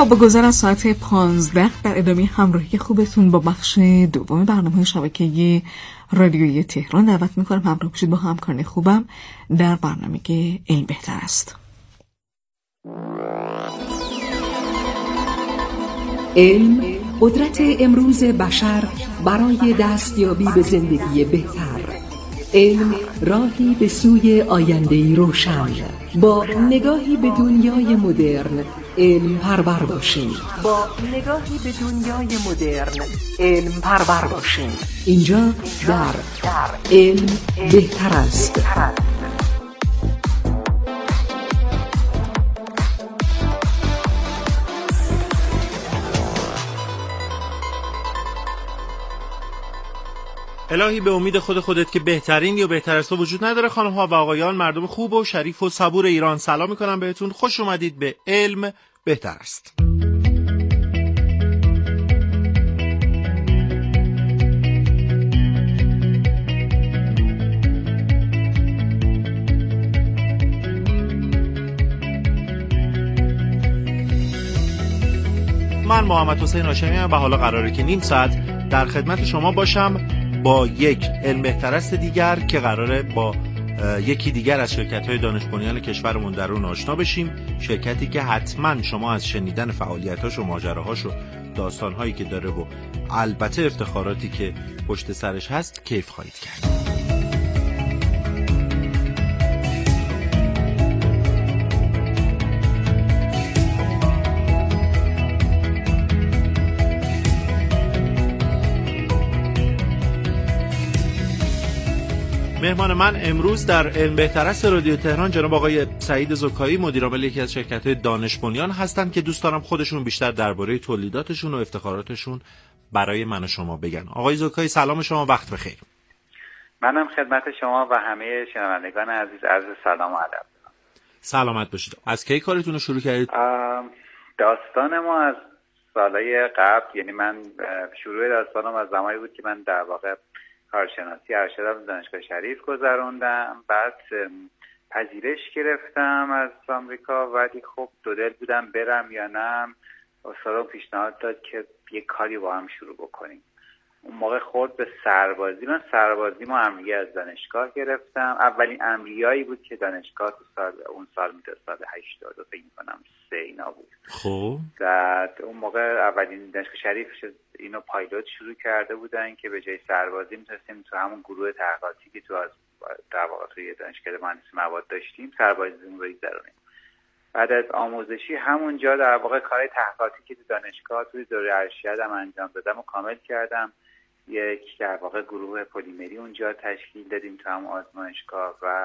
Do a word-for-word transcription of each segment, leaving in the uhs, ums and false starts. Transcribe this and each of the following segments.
خب با گذر از ساعت پانزده در ادامه همراهی خوبتون با بخش دوم برنامه شبکه رادیویی تهران دعوت میکنم همراه بشید با همکاران خوبم در برنامه علم بهتر است. علم قدرت امروز بشر برای دستیابی به زندگی بهتر. علم راهی به سوی آینده‌ای روشن. با نگاهی به دنیای مدرن علم پرور باشیم. با نگاهی به دنیای مدرن علم پرور باشیم. اینجا در علم بهتر است. الهی به امید خود خودت که بهترین یا بهتر از تو وجود نداره. خانم ها و آقایان، مردم خوب و شریف و صبور ایران، سلام میکنم بهتون. خوش اومدید به علم بهتر است. من محمد حسین هاشمی ام و حالا قراره که نیم ساعت در خدمت شما باشم با یک علم بهتر است دیگر که قراره با یکی دیگر از شرکت‌های دانش بنیان کشورمون در اون آشنا بشیم. شرکتی که حتما شما از شنیدن فعالیت‌هاش و ماجراهاش و داستان‌هایی که داره و البته افتخاراتی که پشت سرش هست کیف خواهید کرد. مهمان من امروز در علم بهتر است رادیو تهران جناب آقای سعید زکایی، مدیر عامل یکی از شرکت‌های دانش بنیان هستند که دوست دارم خودشون بیشتر درباره تولیداتشون و افتخاراتشون برای من و شما بگن. آقای زکایی سلام شما، وقت بخیر. منم خدمت شما و همه شنوندگان عزیز عرض سلام و ادب. سلامت باشید. از کی کارتون رو شروع کردید؟ داستان ما از سالهای قبل، یعنی من شروع داستانم از زمانی بود که من در واقع کارشناسی ارشدم دانشگاه شریف گذروندم. بعد پذیرش گرفتم از آمریکا، ولی خب دو دل بودم برم یا نه. استادم پیشنهاد داد که یک کاری با هم شروع بکنیم. اون موقع خورد به سربازی. من سربازی ما امریه از دانشگاه گرفتم. اولین امریایی بود که دانشگاه تو سال اون سال میده سال هشتاد و فکر می‌کنم سه اینا بود. خب بعد اون موقع اولین دانشگاه شریف اینو پایلوت شروع کرده بودن که به جای سربازی می‌تونستیم تو همون گروه تحقیقاتی که تو از در واقع توی دانشگاه مهندسی مواد داشتیم سربازیمون رو بگذرونیم. بعد از آموزشی همونجا در واقع کار تحقیقاتی که تو دانشگاه توی دوره ارشدم انجام دادم و کامل کردم. یک در واقع گروه پلیمری اونجا تشکیل دادیم تو هم آزمایشگاه و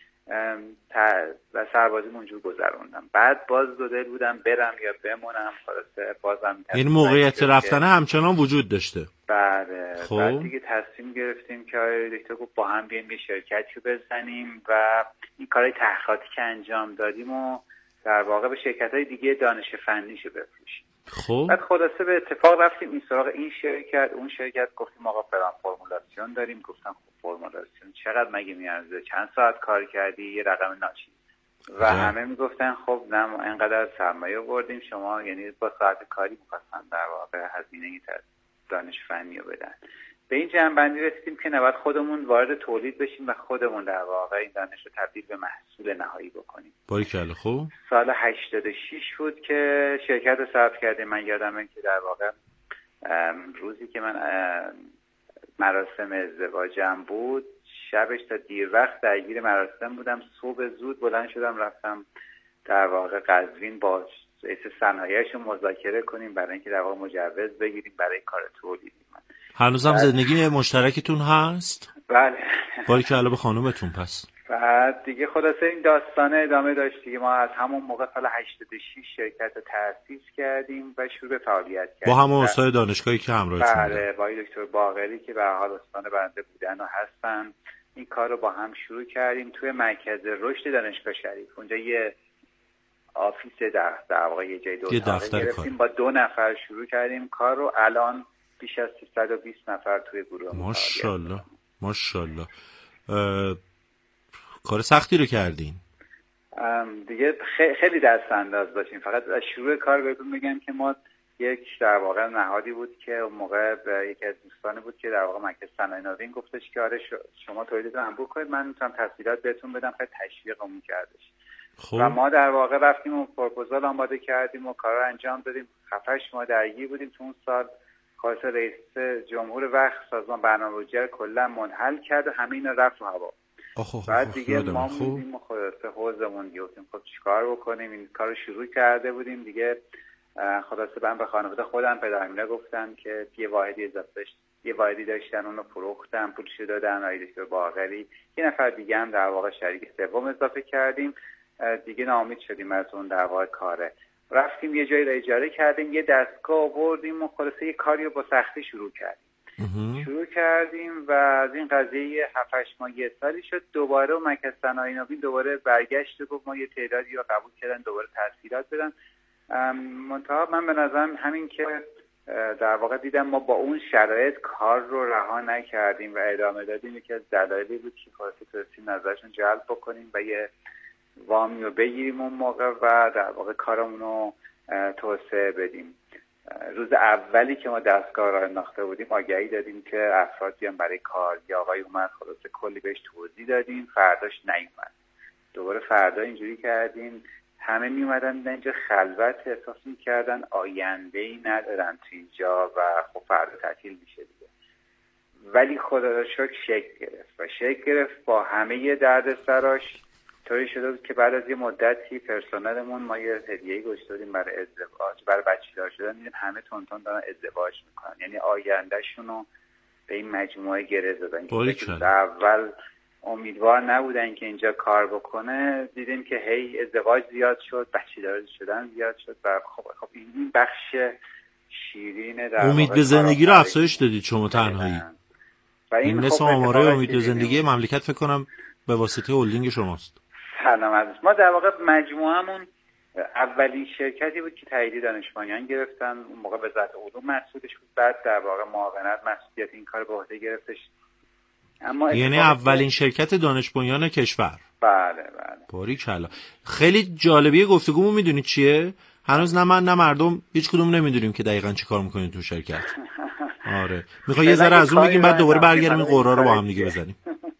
و سربازی اونجور گذروندم. بعد باز دو دل بودم برم یا بمونم. خلاصه بازم این موقعیت رفتن همچنان وجود داشته. بله. خب. بعد دیگه تصمیم گرفتیم که آره دکتر گفت با هم بیایم یه شرکتی رو بزنیم و این کارهای تحقیقاتی که انجام دادیم و در واقع به شرکت‌های دیگه دانش فنیشو بفروشیم. خب بعد خلاصه به اتفاق رفتیم این سراغ این شرکت اون شرکت، گفتیم آقا فلان فرمولاسیون داریم. گفتم خب فرمولاسیون چقدر مگه میارزه؟ چند ساعت کار کردی؟ یه رقم ناچیز. و ده. همه میگفتن خب نه اینقدر سرمایه آوردیم شما، یعنی با ساعت کاری می‌خواستن در واقع هزینه دانش فنی رو بدن. به این جنبندی رسیدیم که نباید خودمون وارد تولید بشیم و خودمون در واقع این دانش رو تبدیل به محصول نهایی بکنیم. باریکلا. خوب. سال هشتاد و شش بود که شرکت رو ثبت کردیم. من یادمه که در واقع روزی که من مراسم ازدواجم بود شبش تا دیر وقت درگیر مراسم بودم. صبح زود بلند شدم رفتم در واقع قزوین با رئیس صنایعش رو مذاکره کنیم برای اینکه در واقع مجوز بگیریم برای کار تولیدی. هنوزم زندگی مشترکتون هست؟ بله. باریکلا به خانومتون. پس بعد دیگه خلاصه این داستان ادامه داشت دیگه. ما از همون موقع سال هشتاد و شش شرکت رو تأسیس کردیم و شروع به فعالیت کردیم با همون استاد دانشگاهی که همراهتون بودن. بله، با دکتر باقری که به هر حال استاد بنده بودن و هستن. این کار رو با هم شروع کردیم توی مرکز رشد دانشگاه شریف. اونجا یه آفیس در در واقع یه جای دو اتاقه گرفتیم. با دو نفر شروع کردیم کار رو. الان بیش از سیصد و بیست نفر توی گروه. ماشاءالله ماشاءالله. کار سختی رو کردین. دیگه خیلی دست انداز داشتیم. فقط از شروع کار بهتون بگم که ما یک در واقع نهادی بود که اون موقع یکی از دوستانی بود که در واقع مرکز صنایع نوین گفتش که آره شما تولیدتون انبوه کنید، من میتونم تسهیلات بهتون بدم. خیلی تشویقمون کردش. خب. و ما در واقع رفتیم و پروپوزال آماده کردیم و کارا رو انجام دادیم. هفت ماه درگیر بودیم تو اون سال. خواست رئیس جمهور وقت سازمان برنامه‌ریزی کلا منحل کرد و همه اینا رفت رو هوا. بعد دیگه ما بودیم و خلاصه حوزمون گفتیم خب چیکار بکنیم. این کارو شروع کرده بودیم دیگه. خلاصه من به خانواده خودم پدرمینا گفتم که یه واحدی اضافه یه واحدی داشتن اونو فروختم، پولش دادن آیدش به باقری. یه نفر دیگه هم در واقع شریک سوم اضافه کردیم. دیگه ناامید شدیم از اون در واقع کاره. رفتیم یه جایی رو اجاره کردیم، یه دستگاه آوردیم و خلاصه یه کاری رو با سختی شروع کردیم. شروع کردیم و از این قضیه هفت هشت ماه یه سالی شد. دوباره و مرکز صنایع نوین دوباره برگشت و گفت ما یه تعدادی رو قبول کردن دوباره تسهیلات بدن. منتها من به نظرم همین که در واقع دیدم ما با اون شرایط کار رو رها نکردیم و ادامه دادیم، یکی از دلایلی بود که خلاصه تونستیم نظرشون جلب بکنیم و یه وامی رو بگیریم اون موقع و در واقع کارمون رو توسعه بدیم. روز اولی که ما دستگاه را انداخته بودیم آگهی دادیم که افراد بیان برای کار. یا آقای اومد خلاصه کلی بهش توضیح دادیم، فرداش نیومد. دوباره فردا اینجوری کردیم همه می اومدن اینجا خلوت احساس میکردن آینده‌ای ندارن تو اینجا و خب فردا تعطیل میشه دیگه. ولی خدا را شکر شکل گرفت و شکل گرفت با همه دردسراش. طوری شده بود که بعد از یه مدتی پرسنلمون ما یه هدیه‌ای گذاشته بودیم برای ازدواج، برای بچه‌دار شدن. دیدیم همه تونتون دارن ازدواج میکنن، یعنی آیندهشون رو به این مجموعه گره زدن. اول امیدوار نبودن که اینجا کار بکنه، دیدیم که هی ازدواج زیاد شد، بچه‌دار شدن زیاد شد و خب خب این بخش شیرین در امید به زندگی رو افزایش دادید شما تنهایی. و این نصف آماره امید به زندگی مملکت فکر کنم به واسطه هلدینگ شماست. سلام عزیز. ما در واقع مجموعمون اولین شرکتی بود که تایید دانشمندان گرفتن. اون موقع وزارت علوم مسئولش بود، بعد در واقع معاونت مسئولیت این کار به عهده گرفتش. اما یعنی اولین شرکت دانش بنیان کشور. بله بله. باریکلا. خیلی جالبیه گفتگومون میدونید چیه؟ هنوز نه من نه مردم هیچ کدوم نمیدونیم که دقیقاً چی کار میکنید تو شرکت. آره. میخوای یه ذره از اون بگیم بعد دوباره برگردیم این قرار رو با هم دیگه بزنیم.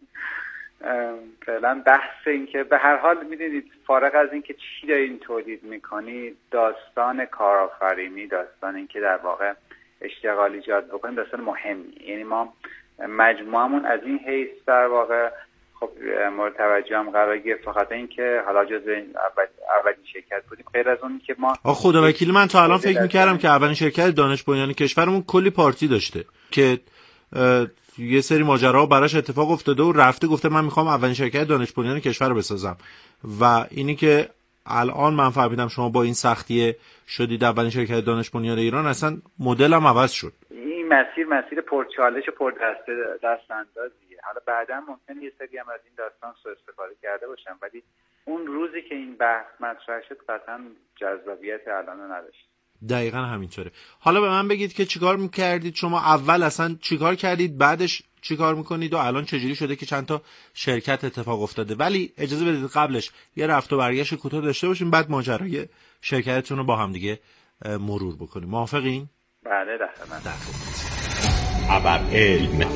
فعلا بحث این که به هر حال میدونید فارغ از این که چی دارین تولید میکنید، داستان کارآفرینی، داستان این که در واقع اشتغال ایجاد بکنیم داستان مهمی. یعنی ما مجموعمون از این حیث در واقع خب مورد توجه هم قرار گرفت، فقط این که حالا جزو اول اولین شرکت بودیم. غیر از اون که ما آخ خدا وکیل من تا الان فکر میکردم که اولین شرکت دانش بنیان کشورمون کلی پارتی داشته که یه سری ماجراها براش اتفاق افتاده و رفته گفته من میخوام اولین شرکت دانش بنیان کشور رو بسازم. و اینی که الان من فهمیدم شما با این سختی شدید اولین شرکت دانش بنیان ایران، اصلا مدل هم عوض شد. این مسیر مسیر پرچالش و پر دست دست اندازیه. حالا بعدا ممکن یه سری هم از این داستان سوء استفاده کرده باشن، ولی اون روزی که این بحث مطرح شد قطعا جذابیت الان نداشت. دقیقاً همینطوره. حالا به من بگید که چیکار می‌کردید شما؟ اول اصلا چیکار کردید، بعدش چیکار می‌کنید و الان چجوری شده که چند تا شرکت اتفاق افتاده؟ ولی اجازه بدید قبلش یه رفت و برگشت کوتاه داشته باشیم، بعد ماجرای شرکتتون رو با هم دیگه مرور بکنیم. موافقین؟ بله ده من ده. ابر علم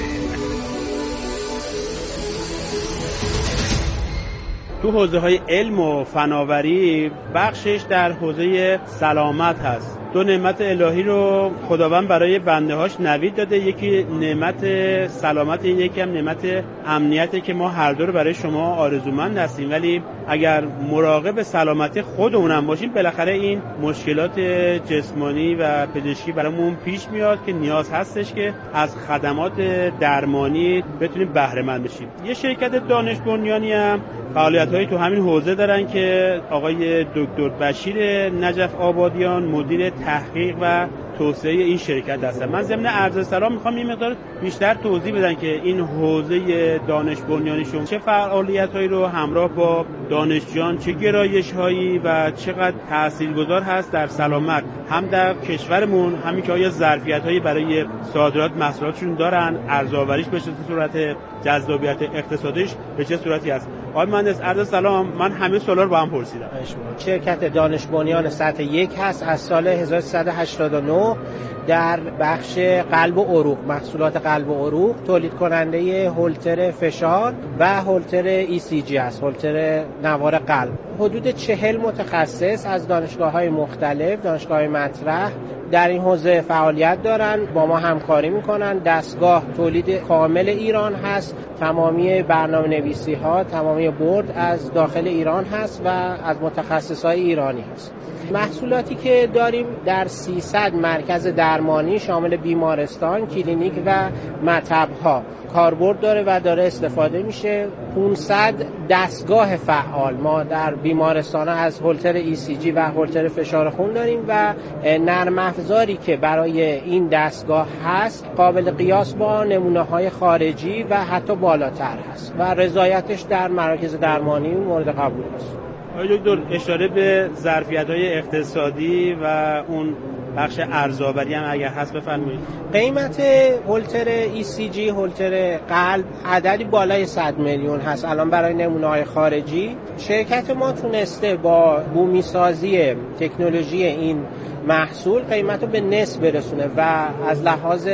تو حوزه های علم و فناوری بخشش در حوزه سلامت هست. دو نعمت الهی رو خداوند برای بنده هاش نوید داده، یکی نعمت سلامت، یکی هم نعمت امنیته که ما هر دو رو برای شما آرزومند هستیم. ولی اگر مراقب سلامتی خودمونم باشیم بالاخره این مشکلات جسمانی و پزشکی برامون پیش میاد که نیاز هستش که از خدمات درمانی بتونیم بهره مند بشیم. یه شرکت دانش بنیانی هم فعالیت‌هایی تو همین حوزه دارن که آقای دکتر بشیر نجف آبادیان مدیر تحقیق و توسعه این شرکت هستن. من ضمن عرض سلام میخوام یه مقدار بیشتر توضیح بدن که این حوزه دانش بنیانیشون چه فعالیتایی رو همراه با دانشجویان، چه گرایش‌هایی و چقدر تاثیرگذار هست در سلامت هم در کشورمون، همین که آیا ظرفیت‌هایی برای صادرات محصولاتشون دارن، ارزآوریش به چه صورت، جذابیت اقتصادیش به چه صورتی است. آقای مهندس عرض سلام، من همه سوالا رو با هم پرسیدم. شرکت دانش بنیان سطح یک هست از سال هزار و سیصد و هشتاد و نه در بخش قلب و عروق، محصولات قلب و عروق، تولید کننده هولتر فشار و هولتر ای سی جی است، هولتر نوار قلب. حدود چهل متخصص از دانشگاه‌های مختلف، دانشگاه‌های مطرح در این حوزه فعالیت دارن، با ما همکاری میکنن. دستگاه تولید کامل ایران هست، تمامی برنامه‌نویسی ها، تمامی بورد از داخل ایران هست و از متخصصای ایرانی هست. محصولاتی که داریم در سیصد مرکز درمانی شامل بیمارستان، کلینیک و مطب‌ها کاربرد داره و داره استفاده میشه. پانصد دستگاه فعال ما در بیمارستان از هولتر ای سی جی و هولتر فشار خون داریم و نرم افزاری که برای این دستگاه هست قابل قیاس با نمونه‌های خارجی و حتی بالاتر هست و رضایتش در مراکز درمانی مورد قبول است. آقای دکتر اشاره به ظرفیت‌های اقتصادی و اون بخش ارزآوری هم اگر هست بفرمایید. قیمت هولتر ای سی جی، هولتر قلب، عددی بالای صد میلیون هست الان برای نمونه‌های خارجی. شرکت ما تونسته با بومی سازی تکنولوژی این محصول قیمت رو به نصف برسونه و از لحاظ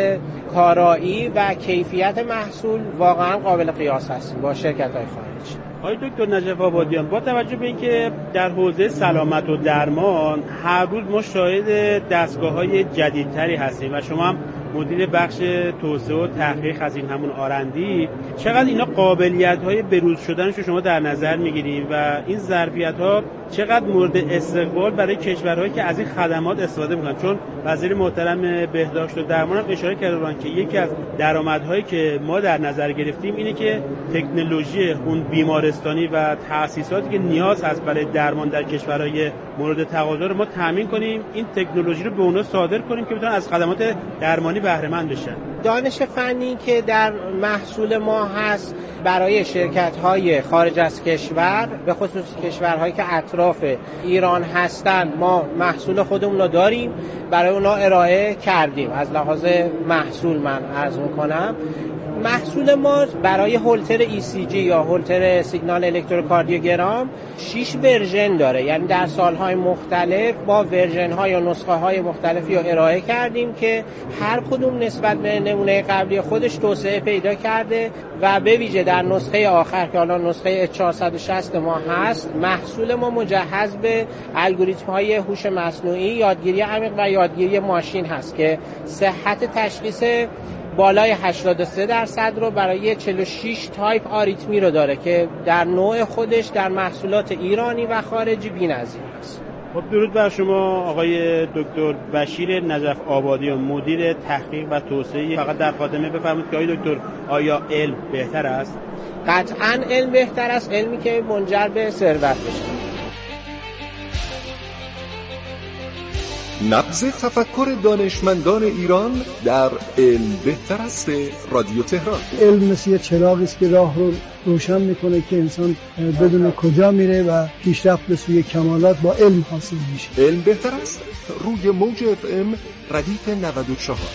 کارایی و کیفیت محصول واقعا قابل قیاس هست با شرکت‌های خارجی. آقای دکتر نجف آبادیان، با توجه به اینکه در حوزه سلامت و درمان هر روز ما شاهد دستگاه‌های جدیدتری هستیم و شما هم مدیر بخش توسعه و تحقیق از این همون آرندی، چقدر اینا قابلیت‌های بروز شدنش رو شما در نظر می‌گیرید و این ظرفیت‌ها چقدر مورد استقبال برای کشورهایی که از این خدمات استفاده می‌کنن؟ چون وزیر محترم بهداشت و درمان هم اشاره کردن که یکی از درآمدهایی که ما در نظر گرفتیم اینه که تکنولوژی اون بیمارستانی و تأسیساتی که نیاز هست برای درمان در کشورهای مورد تقاضا رو ما تامین کنیم، این تکنولوژی رو به اونها صادر کنیم که بتونن از خدمات درمانی بهره مند بشن. دانش فنی که در محصول ما هست برای شرکت‌های خارج از کشور، به خصوص کشورهایی که اطراف ایران هستند، ما محصول خودمون رو داریم، برای اونا ارائه کردیم. از لحاظ محصول من عرض می‌کنم محصول ما برای هولتر ای سی جی یا هولتر سیگنال الکتروکاردیوگرام شش ورژن داره، یعنی در سالهای مختلف با ورژن‌ها یا نسخه‌های مختلفی رو ارائه کردیم که هر کدوم نسبت به نمونه قبلی خودش توسعه پیدا کرده و به ویژه در نسخه آخر که الان نسخه اچ چهارصد و شصت ما هست، محصول ما مجهز به الگوریتم‌های هوش مصنوعی، یادگیری عمیق و یادگیری ماشین هست که صحت تشخیص بالای هشتاد و سه درصد رو برای چهل و شش تایپ آریتمی رو داره که در نوع خودش در محصولات ایرانی و خارجی بی‌نظیر است. خب درود بر شما آقای دکتر بشیر نجف آبادیان، مدیر تحقیق و توسعه. فقط در خاتمه بفرمایید که آقای دکتر آیا علم بهتر است؟ قطعاً علم بهتر است، علمی که منجر به ثروت بشه. نبض تفکر دانشمندان ایران در علم بهتر است رادیو تهران. علم مثل یه چراغی است که راه رو روشن میکنه که انسان بدون کجا میره و پیشرفت به سوی کمالات با علم حاصل میشه. علم بهتر است روی موج اف ام ردیف نود و چهار.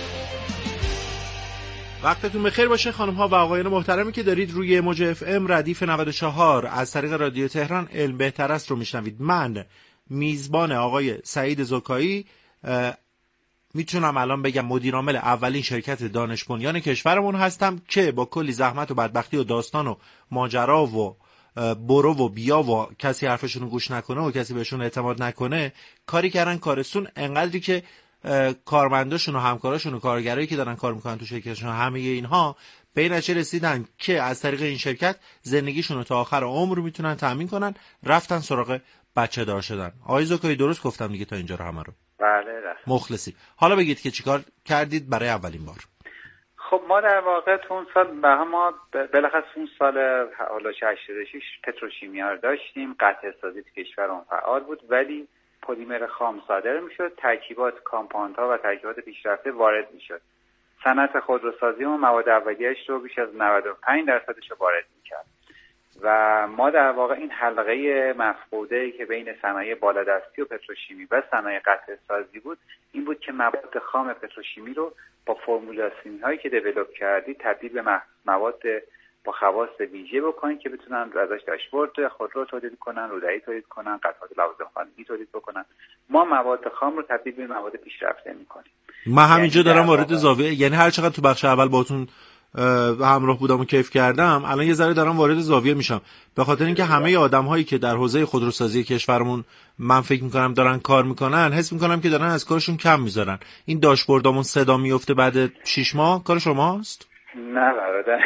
وقتتون بخیر باشه خانم ها و آقایان محترمی که دارید روی موج اف ام ردیف نود و چهار از طریق رادیو تهران علم بهتر است رو میشنوید. من میزبان آقای سعید زکایی میتونم الان بگم مدیرعامل اولین شرکت دانش بنیان کشورمون هستم که با کلی زحمت و بدبختی و داستان و ماجرا و برو و بیا و کسی حرفشون رو گوش نکنه و کسی بهشون اعتماد نکنه کاری کردن کارستون، انقدری که کارمنداشون و همکاراشون و کارگرایی که دارن کار میکنن تو شرکتشون همه اینها به این نتیجه رسیدن که از طریق این شرکت زندگیشون رو تا آخر عمر میتونن تامین کنن، رفتن سراغ بچه دار شدن. آقای زکایی درست گفتم دیگه تا اینجا رو همه رو؟ بله. مخلصی. حالا بگید که چیکار کردید برای اولین بار؟ خب ما در واقع تو اون سال به ما بالاخره اون سال حالا هشتاد و شش پتروشیمیا رو داشتیم، قطع سازی تو کشور اون فعال بود، ولی پلیمر خام صادر میشد، ترکیبات کامپاندها و ترکیبات پیشرفته وارد میشد. صنعت خودروسازی ما مواد اولیه‌اش رو بیش از نود و پنج درصدش رو وارد میکرد و ما در واقع این حلقه مفقوده‌ای که بین صنایع بالادستی و پتروشیمی و صنایع قطعه سازی بود این بود که مواد خام پتروشیمی رو با فرمولاسیون هایی که دیولپ کردی تبدیل به مواد با خواص ویژه بکنن که بتونن ازش داشبورد خودرو تولید کنن، روده‌ای تولید کنن، قطعات لوازم خانگی تولید بکنن. ما مواد خام رو تبدیل به مواد پیشرفته می‌کنیم. من همینجا دارم وارد زاویه، یعنی هر چقدر تو بخش اول باهاتون همراه بودم و کیف کردم، الان یه ذره دارم وارد زاویه میشم، به خاطر اینکه همه آدم‌هایی که در حوزه خودروسازی کشورمون من فکر می‌کنم دارن کار می‌کنن، حس می‌کنم که دارن از کارشون کم می‌ذارن. این داشبوردامون صدا میفته بعد شش ماه، کار شماست؟ نه برادر.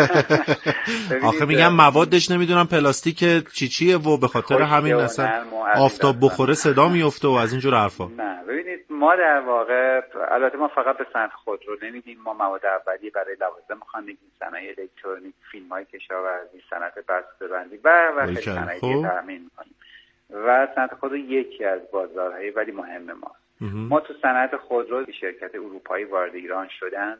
آخه میگم موادش نمیدونم پلاستیک چی چیه و به خاطر همین اصلا آفتاب بخوره صدا میفته و از اینجور حرفا. نه ببینید ما در واقع البته ما فقط به صنعت خودرو نمیدیم، ما مواد اولیه برای لوازم خانگی، صنایع الکترونیک، فیلم‌های کشاورزی، صنعت بسته‌بندی و و خیلی صنایع دیگه تامین می‌کنیم و صنعت خودرو یکی از بازارهای ولی مهم ماست. ما تو صنعت خودرو شرکت اروپایی وارد ایران شدند.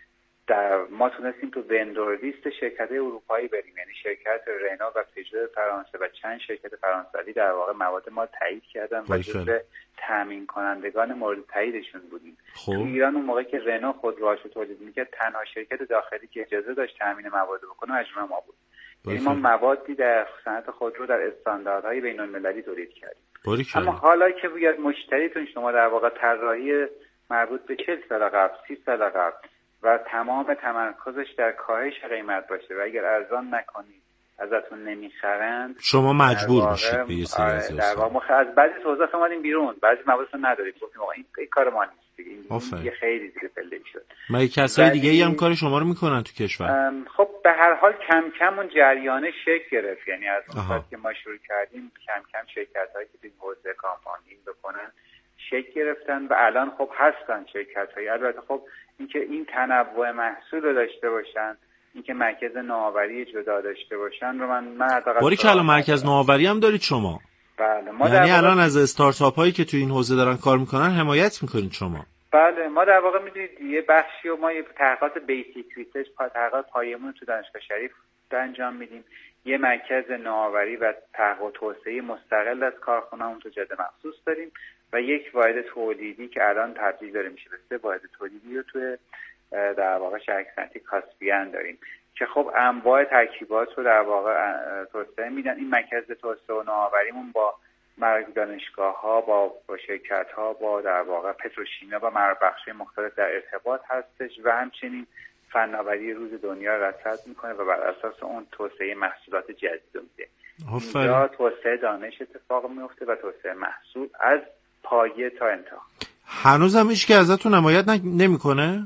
در ما تونستیم تو وندور لیست شرکت اروپایی بریم، یعنی شرکت رنو و پژو فرانسه و چند شرکت فرانسوی در واقع مواد ما تایید کردن و جزو تامین کنندگان مورد تاییدشون بودیم. تو ایران اون موقع که رنو خودروهاشو تولید میکرد تنها شرکت داخلی که اجازه داشت تامین مواد بکنه مجموعه ما بود. یعنی ما موادی در صنعت خودرو در استانداردهای بین‌المللی تولید کردیم. اما حالا که بیاد مشتریتون شما در واقع طراحی مربوط به چهل سال قبل، سی سال قبل و تمام تمرکزش در کاهش قیمت باشه و اگر ارزان نکنید ازتون نمیخرند، شما مجبور میشید به یه سری از در واقع از بعضی توضیحات اومدیم بیرون، بعضی موادتون ندارید، گفتیم آقا این, این کار ما نیست دیگه، این یه خیلی دیگه پله شد. مگه کسای دیگه ای هم کار شما رو میکنن تو کشور؟ خب به هر حال کم کم اون جریانه شکل گرفت، یعنی از وقتی که ما شروع کردیم کم کم شرکت‌هایی که این حوزه کامپاندینگ بکنن شکل گرفتن و الان خب هستن شرکت‌هایی. البته خب اینکه این تنوع محصول رو داشته باشن، اینکه مرکز نوآوری جدا داشته باشن رو من من باری که الان مرکز نوآوری هم دارید شما. بله ما یعنی الان از استارتاپ هایی که تو این حوزه دارن کار میکنن حمایت میکنید شما. بله ما در واقع میدونید یه بخشی و ما یه تحقیقات بیسیک ریسرچ تحقیقات پایه‌مون تو دانشگاه شریف انجام میدیم، یه مرکز نوآوری و تحقیق و توسعه مستقل از کارخونه‌مون تو جاده مخصوص داریم و یک واحد تولیدی که الان تبدیل داره میشه به سه واحد تولیدی رو توی در واقع شرکت صنعتی کاسپیان داریم که خب انواع ترکیبات رو در واقع توسعه میدن. این مرکز توسعه و نوآوریمون با مرکز دانشگاه‌ها با با شرکت‌ها با در واقع پتروشیمیا و بخش‌های مختلف در ارتباط هستش و همچنین فناوری روز دنیا رو رصد میکنه و بر اساس اون توسعه محصولات جدید رو میده. اینجا توسعه دانش اتفاق میفته و توسعه محصول از پایه تا انتها. هنوز هم هیچ که ازتون حمایت نمیکنه؟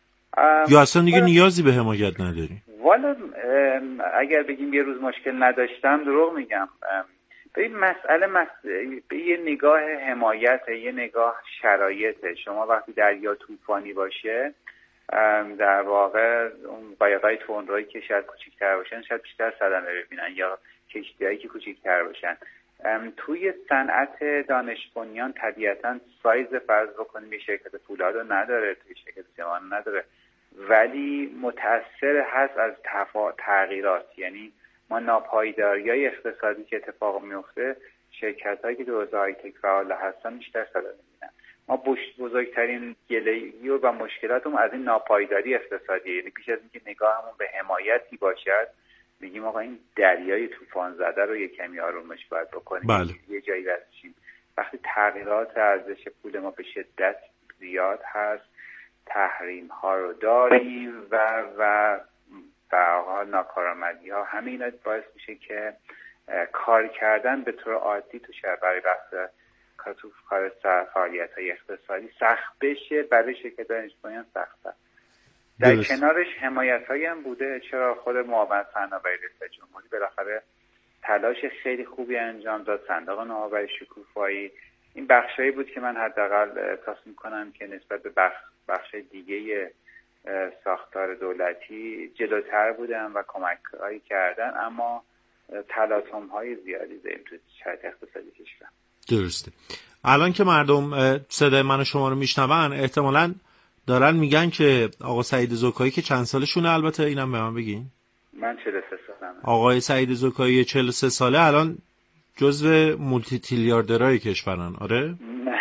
یا اصلا دیگه نیازی به حمایت نداری؟ والا اگر بگیم یه روز مشکل نداشتم دروغ میگم. به این مسئله مسئله به یه نگاه حمایت، یه نگاه شرایطه. شما وقتی دریا طوفانی باشه در واقع اون قایقای تندرویی که شاید کوچیک‌تر باشن شاید بیشتر صدمه ببینن یا کشتی‌هایی که کوچیک‌تر باشن. توی صنعت دانش بنیان طبیعتاً سایز فرض بکنیم یه شرکت فولاد رو نداره، توی شرکت سیمان نداره، ولی متأثر هست از تفا... تغییرات. یعنی ما ناپایداری‌های اقتصادی که اتفاق میفته شرکت‌هایی که تو حوزه های تک فعال هستن بیشتر صدا می‌بینن. ما بزرگترین گله‌ای و مشکلاتمون از این ناپایداری اقتصادی، یعنی پیش از اینکه نگاهمون به حمایتی باشد میگیم آقا این دریای طوفان زده رو یک کمی آرومش باید بکنیم. بله. یه جایی رسیدیم وقتی تغییرات ارزش پول ما به شدت زیاد هست، تحریم ها رو داریم و و در حال ناکارآمدی ها، همه اینا باعث میشه که کار کردن به طور عادی تو شهر برای بحث کار تو کار فعالیت های اقتصادی سخت بشه، برای شرکت دانش بنیان سخته. در درست. کنارش حمایت هایی هم بوده. چرا خود معاون فناوری ریاست جمهوری بالاخره تلاش خیلی خوبی انجام داد، صندوق نوآوری شکوفایی. این بخشایی بود که من حداقل احساس می‌کنم که نسبت به بخش بخش دیگه ساختار دولتی جلوتر بودن و کمک‌هایی کردن، اما تلاطم‌های زیادی داریم تو شرایط اقتصادی کشور. درسته. الان که مردم صدای من و شما رو میشنون احتمالاً دارن میگن که آقا سعید زکایی که چند سالشونه، البته اینم به من بگین. من چهل و سه سالمه. آقای سعید زکایی چهل و سه ساله الان جزو مولتی تریلیاردرهای کشورن. آره؟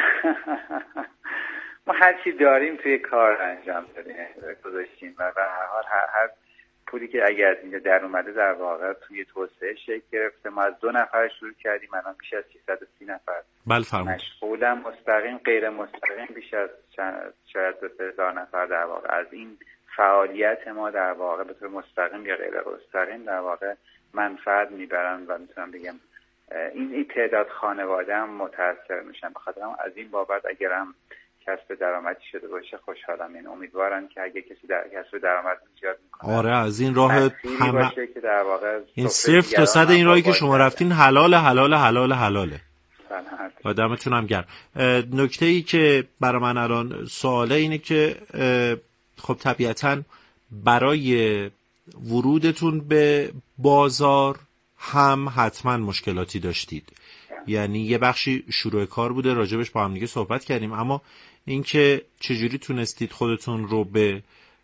ما هر چی داریم توی کار انجام دادیم گذاشتیم و به هر حال هر, هر پولی که اگر از اینجا در اومده در واقع توی توسعه شکل گرفته. ما از دو نفر شروع کردیم، الان بیش از سیصد و سی نفر بله فرمایید مشغولم، مستقیم غیر مستقیم بیش از شاید دو سه هزار نفر در واقع از این فعالیت ما در واقع به طور مستقیم یا غیر مستقیم در واقع منفعت میبرن و میتونم بگم این این تعداد خانواده هم متاثر میشن. بخاطر هم از این بابت اگرم کسب درآمدی شده باشه خوشحالم. این امیدوارم که اگه کسی در کسب درآمد ایجاد میکنه آره از این راه همه که در واقع این صرف تا صد این راهی که شما رفتین حلال حلال حلال حلاله. و دمتون هم گرم. نکته ای که برای من الان سواله اینه که خب طبیعتاً برای ورودتون به بازار هم حتما مشکلاتی داشتید، یعنی یه بخشی شروع کار بوده، راجبش با هم دیگه صحبت کردیم، اما اینکه چجوری تونستید خودتون رو به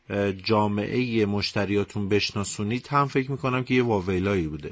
جامعه مشتریاتون بشناسونید هم فکر میکنم که یه واویلایی بوده.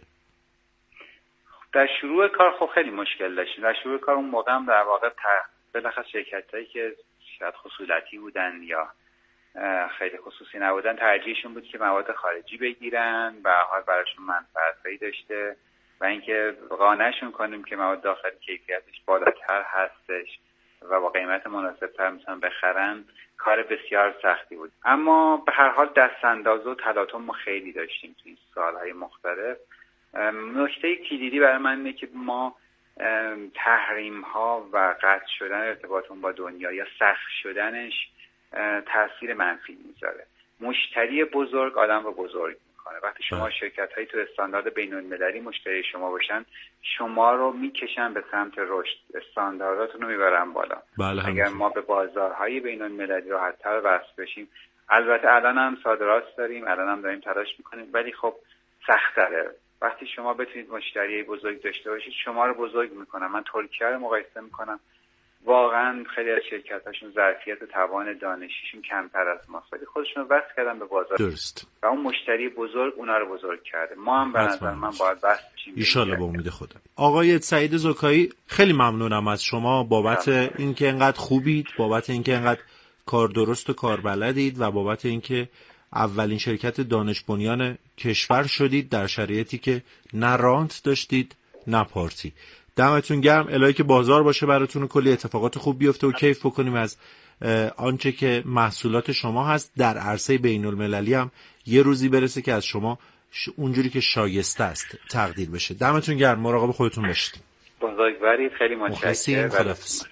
در شروع کار خب خیلی مشکل داشتیم. در شروع کار اون موقع هم در واقع بالاخره شرکتایی که شاید خصوصی بودن یا خیلی خصوصی نبودن ترجیحشون بود که مواد خارجی بگیرن و حال براشون منفعتی داشته و اینکه قانعشون کنیم که مواد داخلی کیفیتش بالاتر هستش و با قیمت مناسب‌تر میتونن بخرن کار بسیار سختی بود. اما به هر حال دستانداز و تلاطم ما خیلی داشتیم توی سالهای مختلف. نکته کلیدی برای من اینه که ما تحریم ها و قطع شدن ارتباطمون با دنیا یا سخت شدنش تاثیر منفی میذاره. مشتری بزرگ آدم رو بزرگ میکنه. وقتی شما شرکت هایی تو استاندارد بین المللی مشتری شما باشن شما رو میکشن به سمت رشد، استاندارداتون رو میبرن بالا. بله اگر ما به بازارهای بین المللی راحت‌تر وصل بشیم، البته الان هم صادرات داریم، الان هم داریم تلاش میکنیم، ولی خب سخت‌تره. وقتی شما بتونید مشتری بزرگ داشته باشید شما رو بزرگ میکنن. من ترکیه رو مقایسه میکنم، واقعا خیلی از شرکت‌هاشون ظرفیت و توان دانشیشون کمتر از ماست، ولی خودشون رو وصل کردن به بازار. درست. و اون مشتری بزرگ اونا رو بزرگ کرده. ما هم به نظر من باید وصل بشیم. ان شاءالله با امید خدا. آقای سعید زکایی خیلی ممنونم از شما بابت اینکه اینقدر خوبید، بابت اینکه اینقدر کار درست و کار بلدید و بابت اینکه اولین شرکت دانش بنیان کشور شدید در شرایطی که نه رانت داشتید نه پارتی. دمتون گرم. الهی که بازار باشه براتون و کلی اتفاقات خوب بیفته و کیف بکنیم از آنچه که محصولات شما هست. در عرصه بین المللی هم یه روزی برسه که از شما اونجوری که شایسته است تقدیر بشه. دمتون گرم. مراقب خودتون باشید. بزرگوارید. خیلی متشکرم. خداحافظ.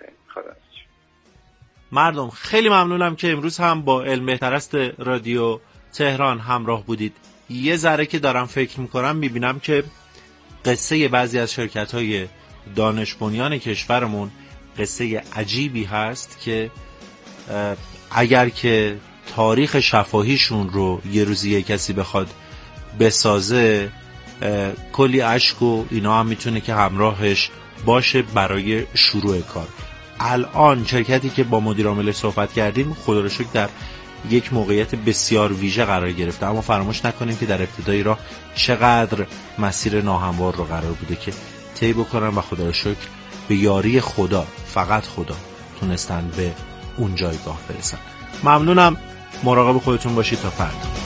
مردم خیلی ممنونم که امروز هم با علم بهترست رادیو تهران همراه بودید. یه ذره که دارم فکر میکنم میبینم که قصه بعضی از شرکت‌های دانش بنیان کشورمون قصه عجیبی هست که اگر که تاریخ شفاهیشون رو یه روزی یه کسی بخواد بسازه کلی اشک و اینا هم میتونه که همراهش باشه برای شروع کار. الان شرکتی که با مدیر عامل صحبت کردیم خدا رو شکر در یک موقعیت بسیار ویژه قرار گرفته، اما فراموش نکنیم که در ابتدای راه چقدر مسیر ناهموار رو قرار بوده که طی بکنن و خدا رو شکر به یاری خدا، فقط خدا، تونستن به اون جایگاه برسن. ممنونم. مراقب خودتون باشید تا فردا.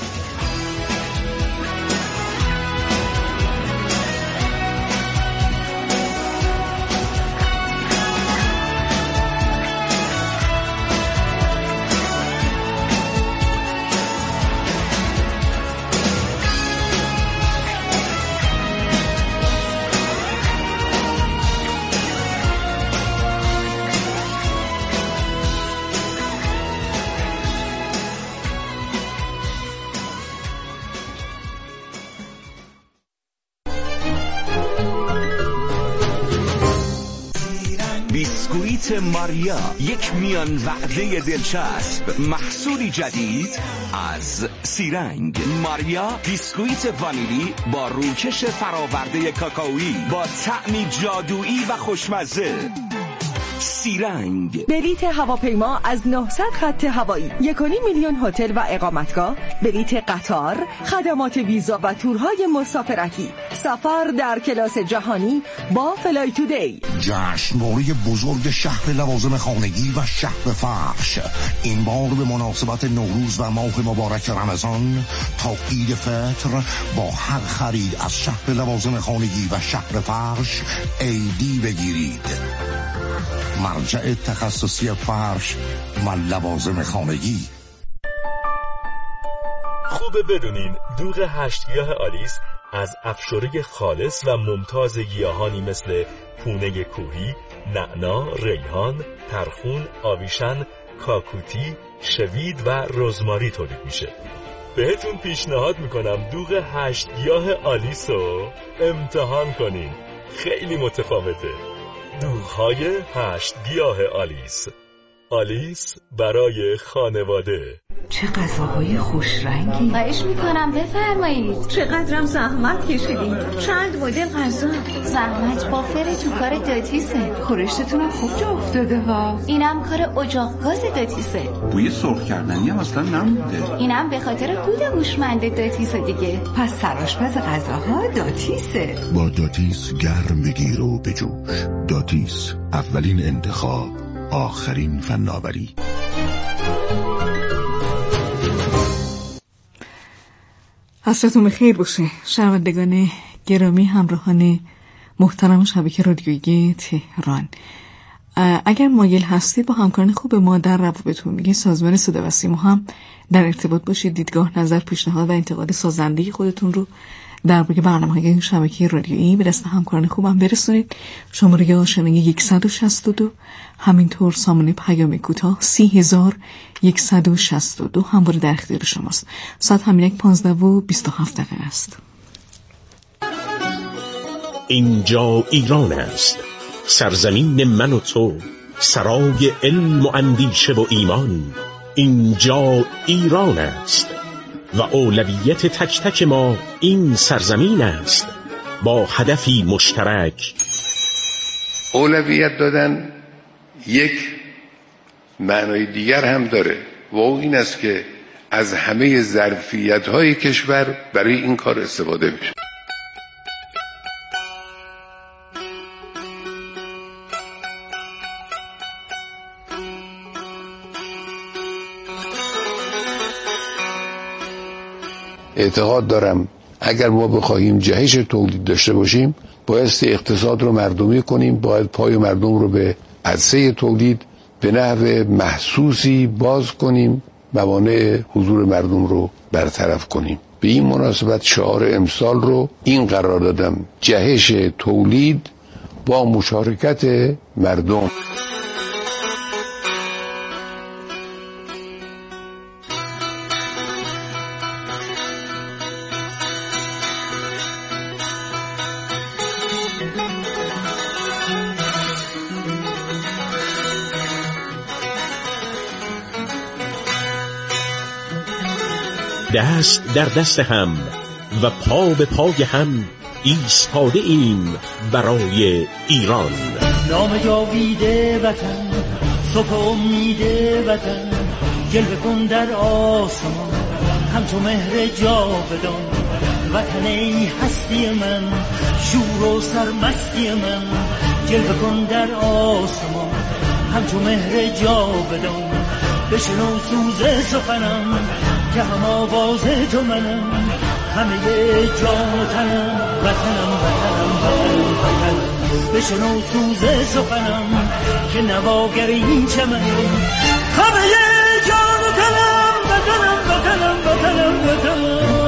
ماریا، یک میان وعده دلچسب، محصولی جدید از سیرنگ. ماریا بیسکویت وانیلی با روکش فراورده کاکائویی با طعمی جادویی و خوشمزه. سیرنگ. بلیت هواپیما از نهصد خط هوایی، یک و نیم میلیون هتل و اقامتگاه، بلیت قطار، خدمات ویزا و تورهای مسافرتی، سفر در کلاس جهانی با فلای تودی. جشنواره بزرگ شهر لوازم خانگی و شهر فرش این بار به مناسبت نوروز و ماه مبارک رمضان تا عید فطر با هر خرید از شهر لوازم خانگی و شهر فرش ایدی بگیرید. مرجع تخصصی فرش و لوازم خانگی. خوبه بدونین دوغ هشت گیاه آلیس از افشوره خالص و ممتاز گیاهانی مثل پونه کوهی، نعنا، ریحان، ترخون، آویشن، کاکوتی، شوید و رزماری تولید میشه. بهتون پیشنهاد میکنم دوغ هشت گیاه آلیس رو امتحان کنین. خیلی متفاوته. دوغ‌های هشت گیاه آلیس. آلیس برای خانواده. چه غذاهای خوش رنگی. خواهش میکنم بفرمایید. چقدرم زحمت کشیدین. چند مدل غذا. زحمت بافر تو کار داتیسه. خورشتتونم خوب جا افتاده ها. اینم کار اجاق گاز داتیسه. بوی سرخ کردنی هم اصلا نمونده. اینم به خاطر دود هوشمند داتیسه دیگه. پس سرآشپز غذاها داتیسه. با داتیس گرم بگیر و بجوش. داتیس، اولین انتخاب، آخرین فناوری. عصرتون بخیر باشه شنوندگان گرامی، همراهان محترم شبکه رادیویی تهران. اگر مایل هستید با همکاران خوب ما در روابط عمومی سازمان صدا و سیما هم در ارتباط باشید، دیدگاه، نظر، پیشنهاد و انتقاد سازنده خودتون رو درباره برنامه‌های شبکه رادیویی به دست همکاران خوبم برسونید. شماره آشنایی صد و شصت و دو، همینطور سامانه پیام کوتاه سی هزار و صد و شصت و دو همواره در اختیار شماست. ساعت همین یک پانزده و بیست و هفت دقیقه است. اینجا ایران است، سرزمین من و تو، سرای علم و اندیشه و ایمان. اینجا ایران است و اولویت تک تک ما این سرزمین است، با هدفی مشترک. اولویت دادن یک معنای دیگر هم داره و این است که از همه ظرفیت‌های کشور برای این کار استفاده بشه. اعتقاد دارم اگر ما بخواهیم جهش تولید داشته باشیم بایستی اقتصاد رو مردمی کنیم، باید پای مردم رو به عرصه تولید به نحو محسوسی باز کنیم، موانع حضور مردم رو برطرف کنیم. به این مناسبت شعار امسال رو این قرار دادم: جهش تولید با مشارکت مردم. دست در دست هم و پا به پای هم ایستاده ایم برای ایران. نام جاویده وطن، صبح امید وطن، جلوه کن در آسمان همچو مهر جاودان. وطن ای هستی من، شور و سرمستی من، جلوه کن در آسمان همچو مهر جاودان. بشنو سوز سخنم که هم آواز تو منم، همه جان و تنم، وطنم وطنم وطنم وطنم. بشنو سوز سخنم که نواگر این چمنم، همه جان و تنم، وطنم وطنم وطنم وطنم.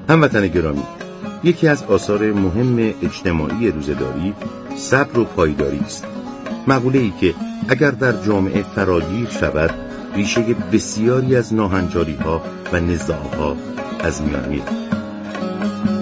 هموطن گرامی، یکی از آثار مهم اجتماعی روزه‌داری صبر و پایداری است. مقوله‌ای که اگر در جامعه فراگیر شود ریشه بسیاری از ناهنجاری‌ها و نزاع‌ها از میان می‌رود.